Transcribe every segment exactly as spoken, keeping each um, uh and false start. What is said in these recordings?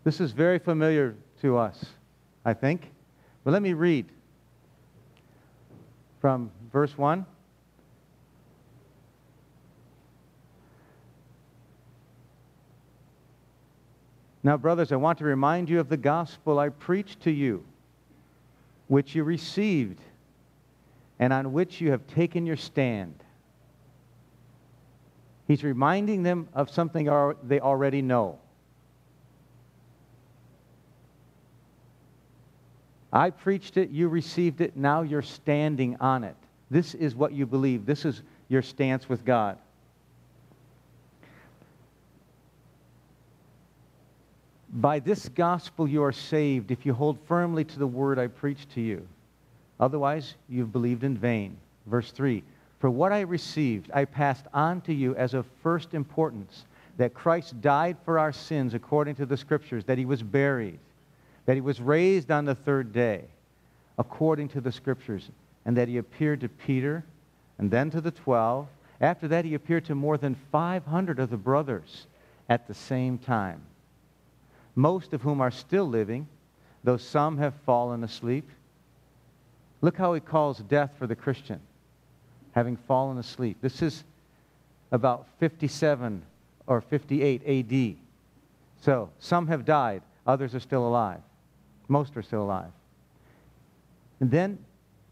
This is very familiar to us, I think. But let me read from verse one. Now, brothers, I want to remind you of the gospel I preached to you, which you received, and on which you have taken your stand. He's reminding them of something they already know. I preached it, you received it, now you're standing on it. This is what you believe. This is your stance with God. By this gospel you are saved if you hold firmly to the word I preached to you. Otherwise, you've believed in vain. Verse three, for what I received I passed on to you as of first importance, that Christ died for our sins according to the Scriptures, that he was buried, that he was raised on the third day according to the Scriptures, and that he appeared to Peter and then to the twelve. After that he appeared to more than five hundred of the brothers at the same time, most of whom are still living, though some have fallen asleep. Look how he calls death for the Christian, having fallen asleep. This is about fifty-seven or fifty-eight A D. So, some have died, others are still alive. Most are still alive. And then,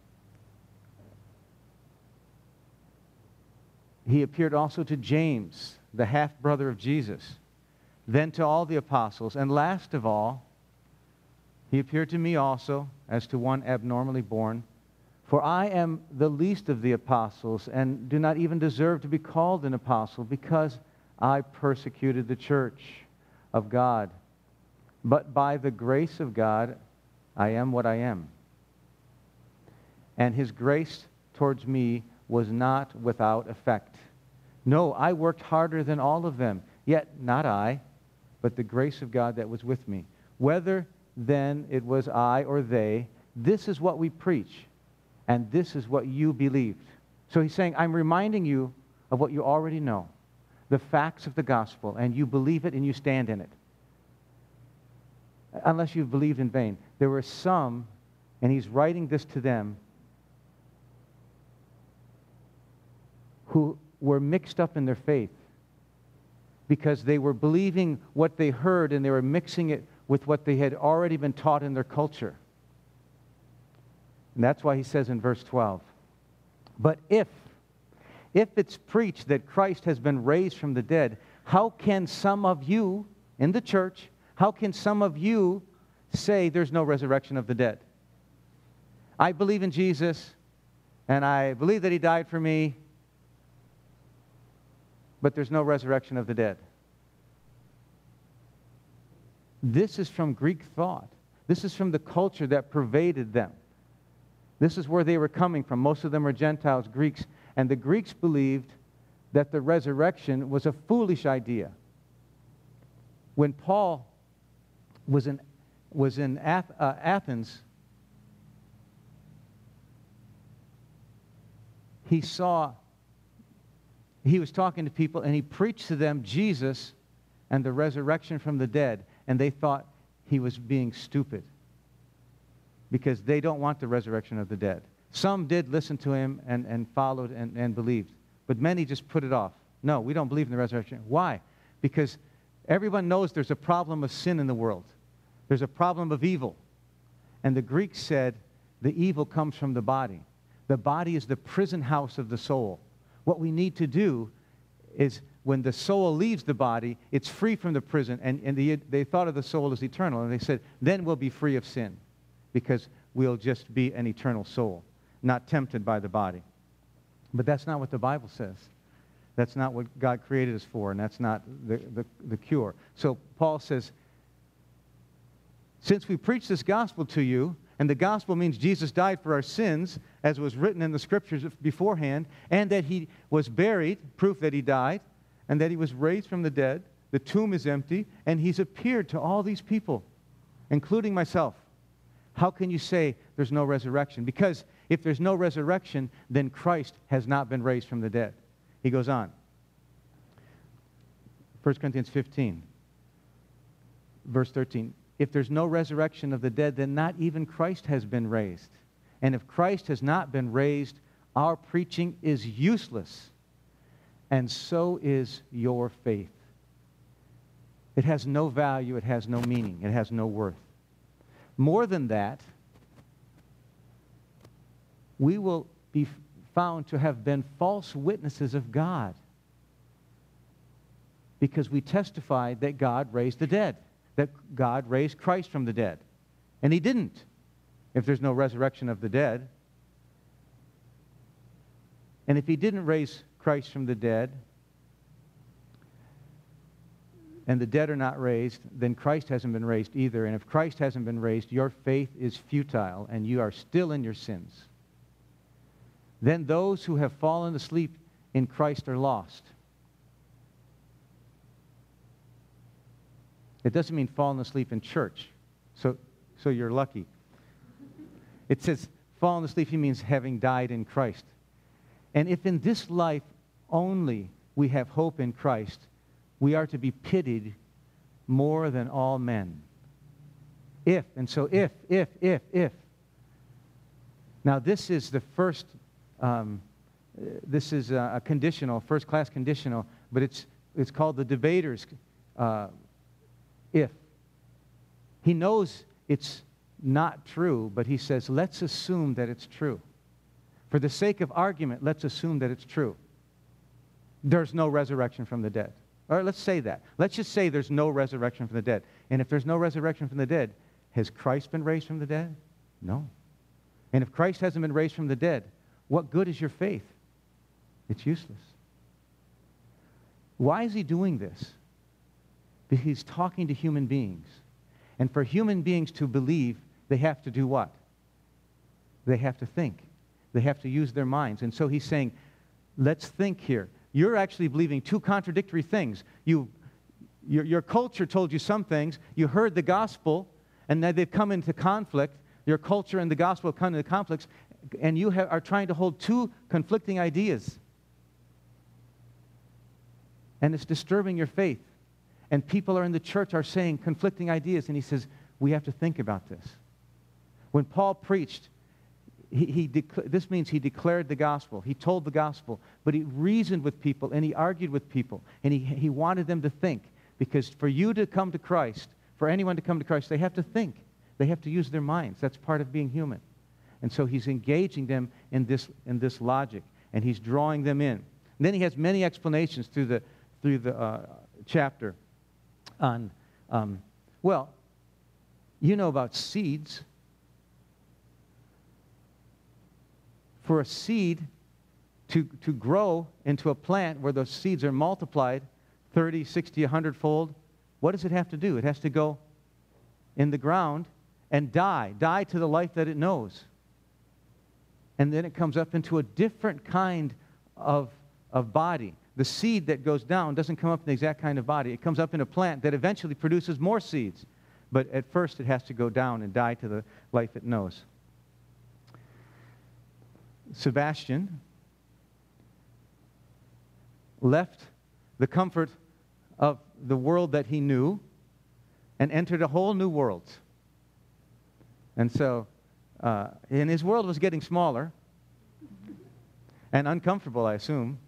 he appeared also to James, the half-brother of Jesus, then to all the apostles, and last of all, he appeared to me also, as to one abnormally born. For I am the least of the apostles, and do not even deserve to be called an apostle, because I persecuted the church of God. But by the grace of God, I am what I am. And his grace towards me was not without effect. No, I worked harder than all of them, yet not I, but the grace of God that was with me. Whether then it was I or they, this is what we preach, and this is what you believed. So he's saying, I'm reminding you of what you already know, the facts of the gospel, and you believe it and you stand in it. Unless you've believed in vain. There were some, and he's writing this to them, who were mixed up in their faith because they were believing what they heard and they were mixing it with what they had already been taught in their culture. And that's why he says in verse twelve, but if, if it's preached that Christ has been raised from the dead, how can some of you in the church, how can some of you say there's no resurrection of the dead? I believe in Jesus, and I believe that he died for me, but there's no resurrection of the dead. This is from Greek thought. This is from the culture that pervaded them. This is where they were coming from. Most of them are Gentiles, Greeks, and the Greeks believed that the resurrection was a foolish idea. When Paul was in, was in Ath- uh, Athens, he saw He was talking to people, and he preached to them Jesus and the resurrection from the dead, and they thought he was being stupid because they don't want the resurrection of the dead. Some did listen to him and, and followed and, and believed, but many just put it off. No, we don't believe in the resurrection. Why? Because everyone knows there's a problem of sin in the world. There's a problem of evil. And the Greeks said the evil comes from the body. The body is the prison house of the soul. What we need to do is when the soul leaves the body, it's free from the prison. And, and the, they thought of the soul as eternal. And they said, then we'll be free of sin because we'll just be an eternal soul, not tempted by the body. But that's not what the Bible says. That's not what God created us for, and that's not the, the, the cure. So Paul says, since we preach this gospel to you, and the gospel means Jesus died for our sins, as was written in the Scriptures beforehand, and that he was buried, proof that he died, and that he was raised from the dead. The tomb is empty, and he's appeared to all these people, including myself. How can you say there's no resurrection? Because if there's no resurrection, then Christ has not been raised from the dead. He goes on. First Corinthians fifteen. verse thirteen, if there's no resurrection of the dead, then not even Christ has been raised. And if Christ has not been raised, our preaching is useless, and so is your faith. It has no value, it has no meaning, it has no worth. More than that, we will be found to have been false witnesses of God because we testified that God raised the dead, that God raised Christ from the dead. And He didn't, if there's no resurrection of the dead. And if He didn't raise Christ from the dead, and the dead are not raised, then Christ hasn't been raised either. And if Christ hasn't been raised, your faith is futile, and you are still in your sins. Then those who have fallen asleep in Christ are lost. It doesn't mean fallen asleep in church, so, so you're lucky. It says fallen asleep, he means having died in Christ. And if in this life only we have hope in Christ, we are to be pitied more than all men. If, and so if, if, if, if. Now this is the first, um, this is a, a conditional, first-class conditional, but it's, it's called the debater's uh, if. He knows it's not true, but he says, let's assume that it's true. For the sake of argument, let's assume that it's true. There's no resurrection from the dead. All right, let's say that. Let's just say there's no resurrection from the dead. And if there's no resurrection from the dead, has Christ been raised from the dead? No. And if Christ hasn't been raised from the dead, what good is your faith? It's useless. Why is he doing this? Because he's talking to human beings. And for human beings to believe, they have to do what? They have to think. They have to use their minds. And so he's saying, let's think here. You're actually believing two contradictory things. You, your, your culture told you some things. You heard the gospel, and now they've come into conflict. Your culture and the gospel have come into conflicts, and you have, are trying to hold two conflicting ideas. And it's disturbing your faith. And people are in the church are saying conflicting ideas, and he says, we have to think about this. When Paul preached, He, he dec- this means he declared the gospel. He told the gospel, but he reasoned with people, and he argued with people, and he, he wanted them to think. Because for you to come to Christ, for anyone to come to Christ, they have to think. They have to use their minds. That's part of being human. And so he's engaging them in this, in this logic, and he's drawing them in. And then he has many explanations through the, through the uh, chapter on, um, well, you know about seeds. For a seed to, to grow into a plant where those seeds are multiplied thirty, sixty, one hundred fold, what does it have to do? It has to go in the ground and die, die to the life that it knows. And then it comes up into a different kind of, of body. The seed that goes down doesn't come up in the exact kind of body. It comes up in a plant that eventually produces more seeds. But at first it has to go down and die to the life it knows. Sebastian left the comfort of the world that he knew and entered a whole new world. And so, uh, and his world was getting smaller and uncomfortable, I assume.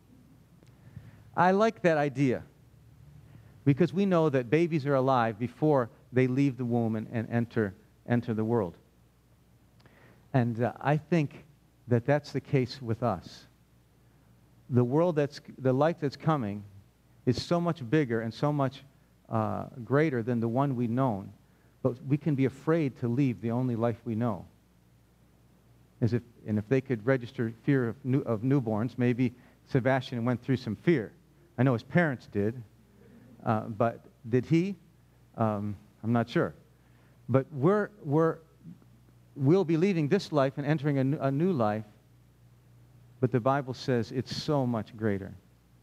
I like that idea because we know that babies are alive before they leave the womb and, and enter, enter the world. And uh, I think that that's the case with us. The world that's, the life that's coming is so much bigger and so much uh, greater than the one we've known, but we can be afraid to leave the only life we know. As if, and if they could register fear of, new, of newborns, maybe Sebastian went through some fear. I know his parents did, uh, but did he? Um, I'm not sure. But we're, we're We'll be leaving this life and entering a, n- a new life, but the Bible says it's so much greater.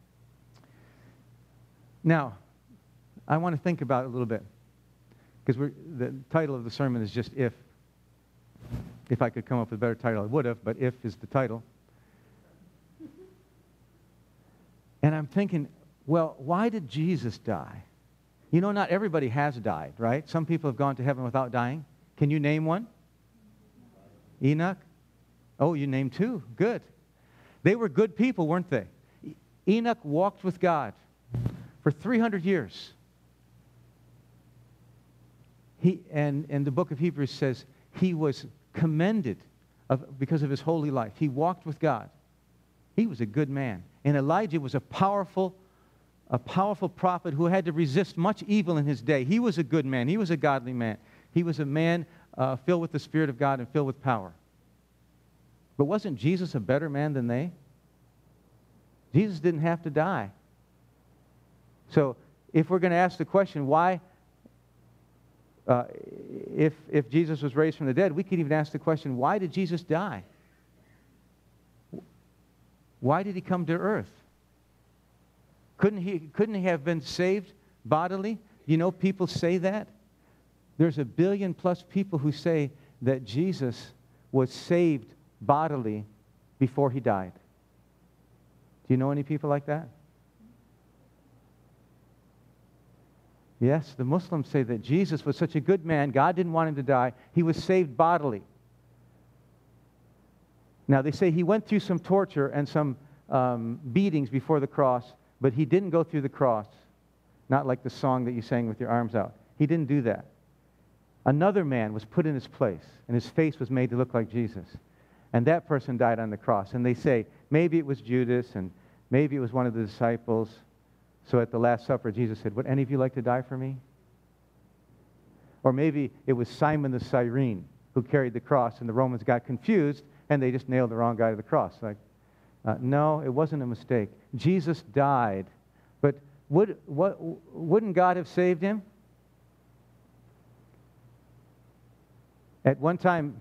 Now, I want to think about it a little bit, because the title of the sermon is just If. If I could come up with a better title, I would have, but If is the title. And I'm thinking, well, why did Jesus die? You know, not everybody has died, right? Some people have gone to heaven without dying. Can you name one? Enoch? Oh, you named two. Good. They were good people, weren't they? Enoch walked with God for three hundred years. He, and, and the book of Hebrews says he was commended of, because of his holy life. He walked with God. He was a good man. And Elijah was a powerful, a powerful prophet who had to resist much evil in his day. He was a good man. He was a godly man. He was a man uh, filled with the Spirit of God and filled with power. But wasn't Jesus a better man than they? Jesus didn't have to die. So if we're going to ask the question, why, uh, if, if Jesus was raised from the dead, we could even ask the question, why did Jesus die? Why did he come to earth? Couldn't he, couldn't he have been saved bodily? You know, people say that. There's a billion plus people who say that Jesus was saved bodily before he died. Do you know any people like that? Yes, the Muslims say that Jesus was such a good man, God didn't want him to die. He was saved bodily. Now, they say he went through some torture and some um, beatings before the cross, but he didn't go through the cross. Not like the song that you sang with your arms out. He didn't do that. Another man was put in his place, and his face was made to look like Jesus. And that person died on the cross. And they say, maybe it was Judas, and maybe it was one of the disciples. So at the Last Supper, Jesus said, would any of you like to die for me? Or maybe it was Simon the Cyrene who carried the cross, and the Romans got confused, and they just nailed the wrong guy to the cross. Like, uh, no, it wasn't a mistake. Jesus died. But would, what, wouldn't God have saved him? At one time,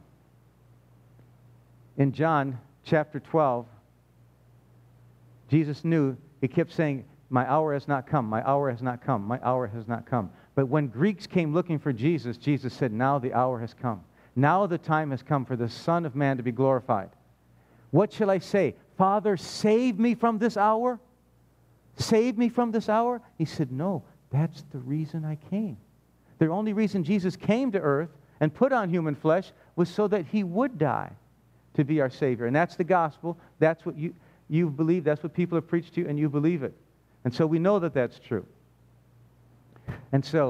in John chapter twelve, Jesus knew, he kept saying, my hour has not come, my hour has not come, my hour has not come. But when Greeks came looking for Jesus, Jesus said, now the hour has come. Now the time has come for the Son of Man to be glorified. What shall I say? Father, save me from this hour? Save me from this hour? He said, no, that's the reason I came. The only reason Jesus came to earth and put on human flesh was so that he would die to be our Savior. And that's the gospel. That's what you, you believe. That's what people have preached to you, and you believe it. And so we know that that's true. And so,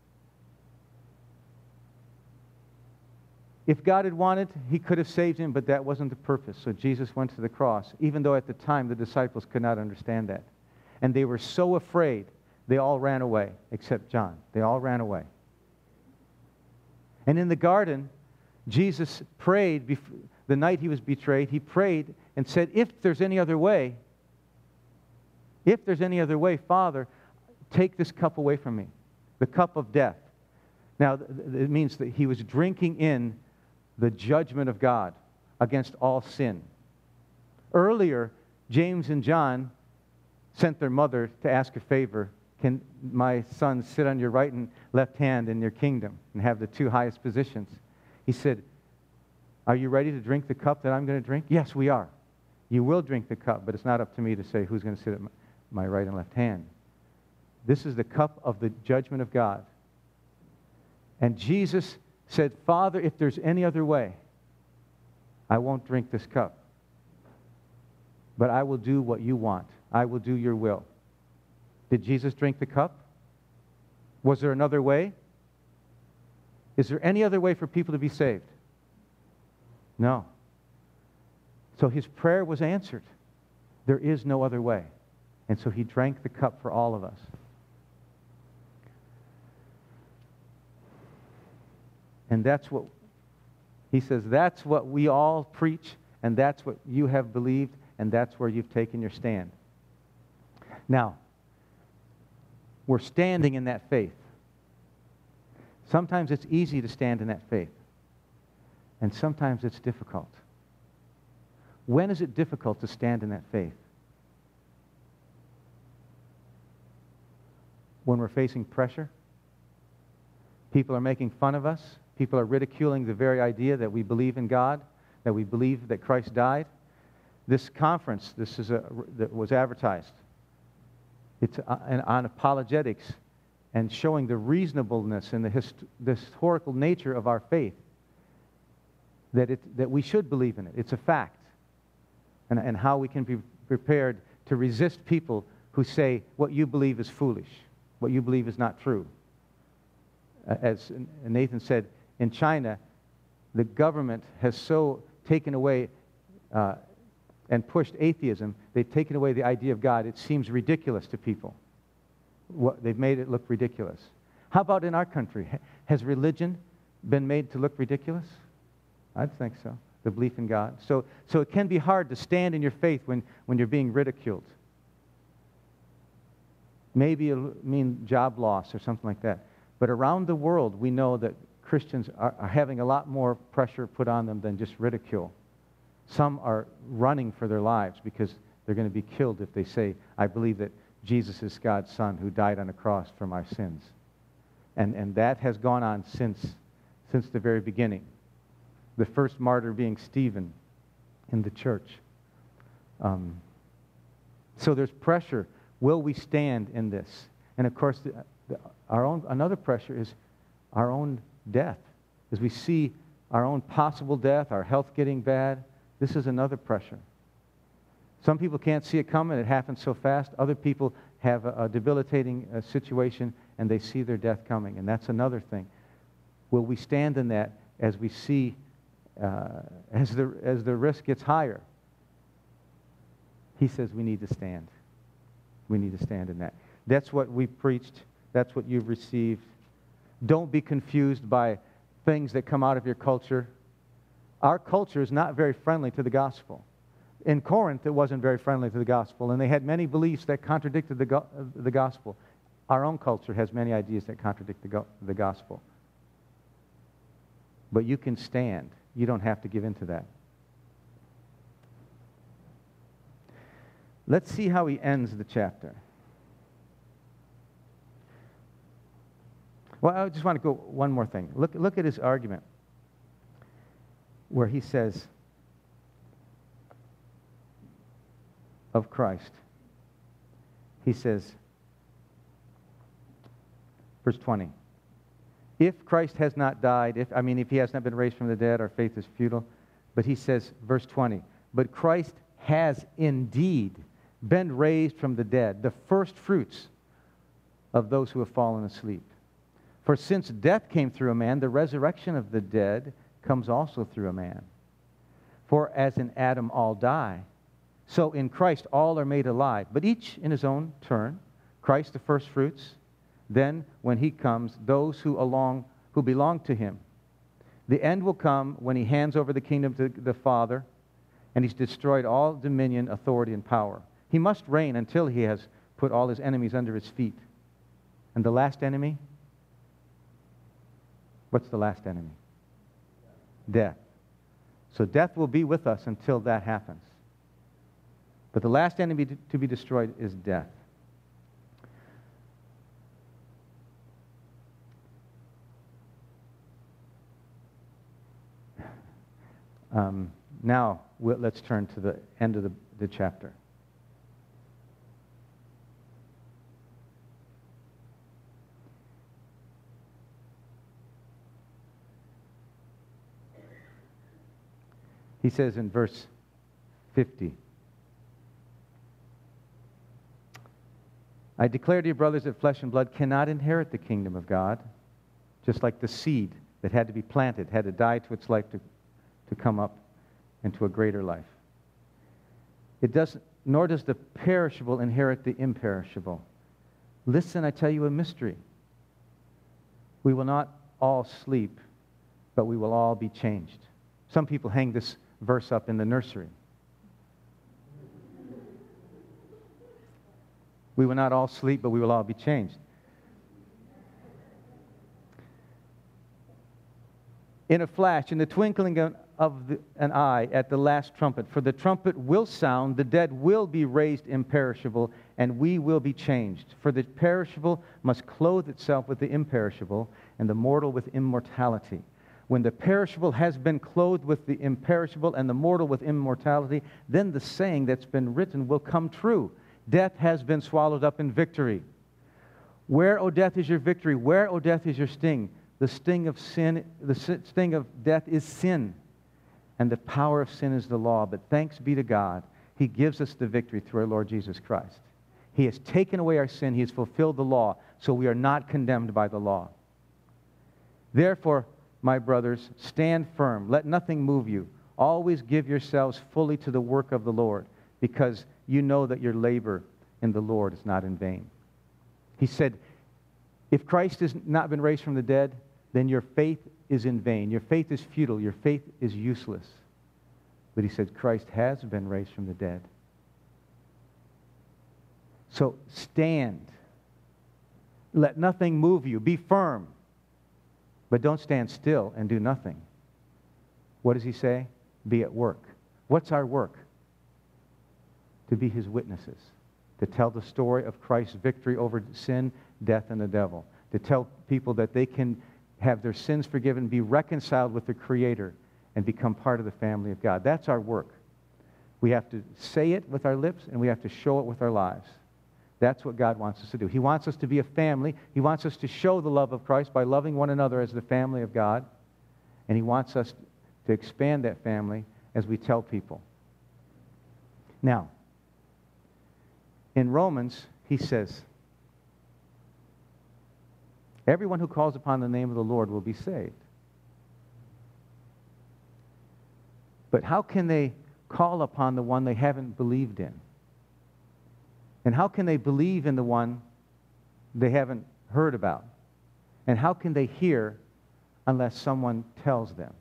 if God had wanted, he could have saved him, but that wasn't the purpose. So Jesus went to the cross, even though at the time the disciples could not understand that. And they were so afraid, they all ran away, except John. They all ran away. And in the garden, Jesus prayed, before, the night he was betrayed, he prayed and said, if there's any other way, if there's any other way, Father, take this cup away from me, the cup of death. Now, it means that he was drinking in the judgment of God against all sin. Earlier, James and John sent their mother to ask a favor. Can my son sit on your right and left hand in your kingdom and have the two highest positions? He said, are you ready to drink the cup that I'm going to drink? Yes, we are. You will drink the cup, but it's not up to me to say who's going to sit at my, my right and left hand. This is the cup of the judgment of God. And Jesus said, Father, if there's any other way, I won't drink this cup. But I will do what you want. I will do your will. Did Jesus drink the cup? Was there another way? Is there any other way for people to be saved? No. So his prayer was answered. There is no other way. And so he drank the cup for all of us. And that's what, he says, that's what we all preach, and that's what you have believed, and that's where you've taken your stand. Now, we're standing in that faith. Sometimes it's easy to stand in that faith, and sometimes it's difficult. When is it difficult to stand in that faith? When we're facing pressure? People are making fun of us. People are ridiculing the very idea that we believe in God, that we believe that Christ died. This conference, this is a, that was advertised. It's on apologetics, and showing the reasonableness and the, hist- the historical nature of our faith, that, it, that we should believe in it. It's a fact. And, and how we can be prepared to resist people who say what you believe is foolish, what you believe is not true. As Nathan said, in China, the government has so taken away uh, and pushed atheism, they've taken away the idea of God. It seems ridiculous to people. What, they've made it look ridiculous. How about in our country? Has religion been made to look ridiculous? I think so. The belief in God. So, so it can be hard to stand in your faith when, when you're being ridiculed. Maybe it'll mean job loss or something like that. But around the world, we know that Christians are, are having a lot more pressure put on them than just ridicule. Some are running for their lives because they're going to be killed if they say, I believe that Jesus is God's Son who died on a cross for my sins. And, and that has gone on since, since the very beginning. The first martyr being Stephen in the church. Um, so there's pressure. Will we stand in this? And of course, the, the, our own another pressure is our own death. As we see our own possible death, our health getting bad, this is another pressure. Some people can't see it coming. It happens so fast. Other people have a, a debilitating uh, situation, and they see their death coming. And that's another thing. Will we stand in that as we see, uh, as the as the risk gets higher? He says we need to stand. We need to stand in that. That's what we preached. That's what you've received. Don't be confused by things that come out of your culture. Our culture is not very friendly to the gospel. In Corinth, it wasn't very friendly to the gospel, and they had many beliefs that contradicted the, go- the gospel. Our own culture has many ideas that contradict the, go- the gospel. But you can stand. You don't have to give in to that. Let's see how he ends the chapter. Well, I just want to go one more thing. Look, look at his argument where he says of Christ. He says, verse twenty, if Christ has not died, if I mean, if he has not been raised from the dead, our faith is futile. But he says, verse twenty, but Christ has indeed been raised from the dead, the first fruits of those who have fallen asleep. For since death came through a man, the resurrection of the dead comes also through a man. For as in Adam all die, so in Christ all are made alive, but each in his own turn. Christ the first fruits, then when he comes, those who along who belong to him. The end will come when he hands over the kingdom to the Father, and he's destroyed all dominion, authority, and power. He must reign until he has put all his enemies under his feet. And the last enemy? What's the last enemy? Death. So death will be with us until that happens. But the last enemy to be destroyed is death. Um, now, we'll, let's turn to the end of the, the chapter. He says in verse fifty, I declare to you, brothers, that flesh and blood cannot inherit the kingdom of God, just like the seed that had to be planted, had to die to its life to, to come up into a greater life. It doesn't, nor does the perishable inherit the imperishable. Listen, I tell you a mystery. We will not all sleep, but we will all be changed. Some people hang this verse up in the nursery. We will not all sleep, but we will all be changed. In a flash, in the twinkling of the, an eye, at the last trumpet. For the trumpet will sound, the dead will be raised imperishable, and we will be changed. For the perishable must clothe itself with the imperishable, and the mortal with immortality. When the perishable has been clothed with the imperishable and the mortal with immortality, then the saying that's been written will come true. Death has been swallowed up in victory. Where, O death, is your victory? Where, O death, is your sting? The sting of sin, the sting of death is sin, and the power of sin is the law. But thanks be to God, He gives us the victory through our Lord Jesus Christ. He has taken away our sin. He has fulfilled the law, so we are not condemned by the law. Therefore, my brothers, stand firm. Let nothing move you. Always give yourselves fully to the work of the Lord, because you know that your labor in the Lord is not in vain. He said, if Christ has not been raised from the dead, then your faith is in vain. Your faith is futile. Your faith is useless. But he said, Christ has been raised from the dead. So stand. Let nothing move you. Be firm. But don't stand still and do nothing. What does he say? Be at work. What's our work? To be his witnesses. To tell the story of Christ's victory over sin, death, and the devil. To tell people that they can have their sins forgiven, be reconciled with the Creator, and become part of the family of God. That's our work. We have to say it with our lips, and we have to show it with our lives. That's what God wants us to do. He wants us to be a family. He wants us to show the love of Christ by loving one another as the family of God. And he wants us to expand that family as we tell people. Now, in Romans, he says, everyone who calls upon the name of the Lord will be saved. But how can they call upon the one they haven't believed in? And how can they believe in the one they haven't heard about? And how can they hear unless someone tells them?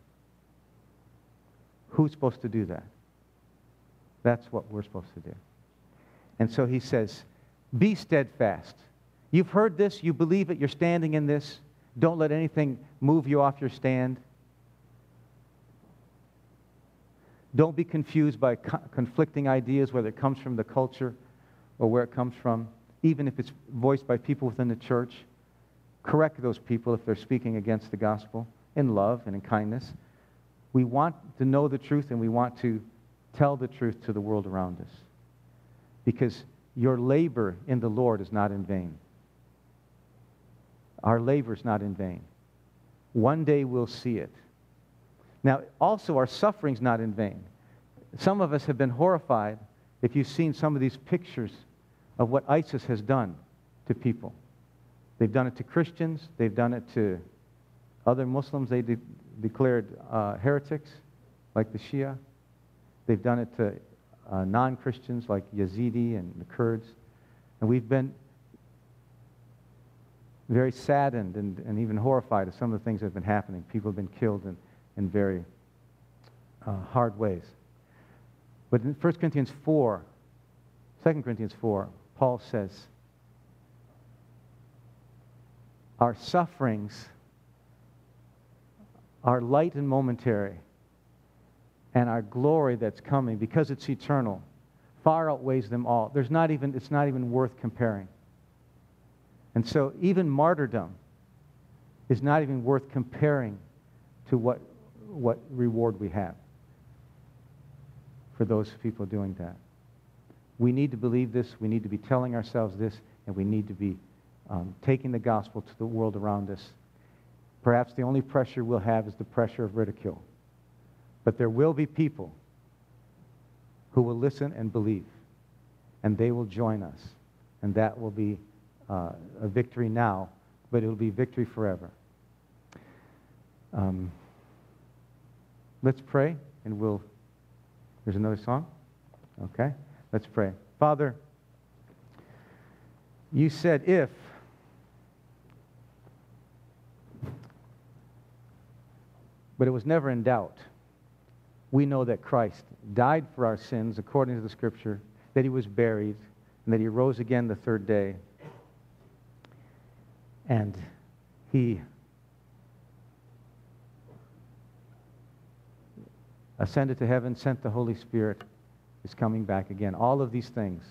Who's supposed to do that? That's what we're supposed to do. And so he says, be steadfast. You've heard this, you believe it, you're standing in this. Don't let anything move you off your stand. Don't be confused by co- conflicting ideas, whether it comes from the culture or where it comes from, even if it's voiced by people within the church. Correct those people if they're speaking against the gospel in love and in kindness. We want to know the truth, and we want to tell the truth to the world around us. Because your labor in the Lord is not in vain. Our labor is not in vain. One day we'll see it. Now, also, our suffering's not in vain. Some of us have been horrified if you've seen some of these pictures of what ISIS has done to people. They've done it to Christians. They've done it to other Muslims they de- declared uh, heretics, like the Shia. They've done it to uh, non-Christians like Yazidi and the Kurds. And we've been very saddened and, and even horrified at some of the things that have been happening. People have been killed in, in very uh, hard ways. But in First Corinthians four, Second Corinthians four, Paul says, our sufferings are light and momentary, and our glory that's coming, because it's eternal, far outweighs them all. There's not even, it's not even worth comparing. And so even martyrdom is not even worth comparing to what, what reward we have for those people doing that. We need to believe this, we need to be telling ourselves this, and we need to be um, taking the gospel to the world around us. Perhaps the only pressure we'll have is the pressure of ridicule. But there will be people who will listen and believe, and they will join us. And that will be uh, a victory now, but it will be victory forever. Um, let's pray, and we'll... There's another song? Okay, let's pray. Father, you said if... But it was never in doubt. We know that Christ died for our sins according to the Scripture, that he was buried, and that he rose again the third day. And he ascended to heaven, sent the Holy Spirit, is coming back again. All of these things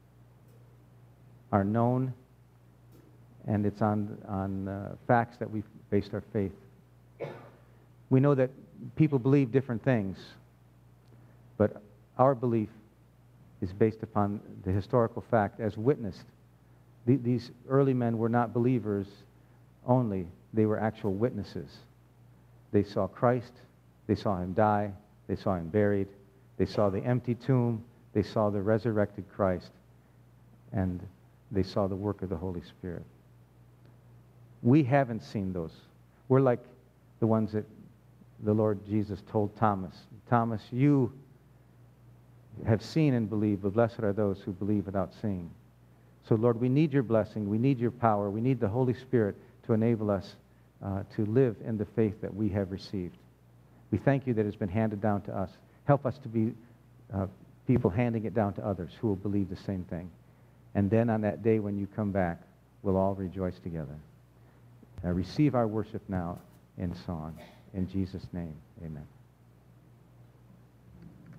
are known, and it's on, on uh, facts that we've based our faith. We know that people believe different things, but our belief is based upon the historical fact as witnessed The, these early men were not believers only. They were actual witnesses. They saw Christ. They saw him die. They saw him buried. They saw the empty tomb. They saw the resurrected Christ. And they saw the work of the Holy Spirit. We haven't seen those. We're like the ones that the Lord Jesus told Thomas. Thomas, you have seen and believed, but blessed are those who believe without seeing. So, Lord, we need your blessing. We need your power. We need the Holy Spirit to enable us uh, to live in the faith that we have received. We thank you that it's been handed down to us. Help us to be uh, people handing it down to others who will believe the same thing. And then on that day when you come back, we'll all rejoice together. Uh, receive our worship now in song. In Jesus' name, amen.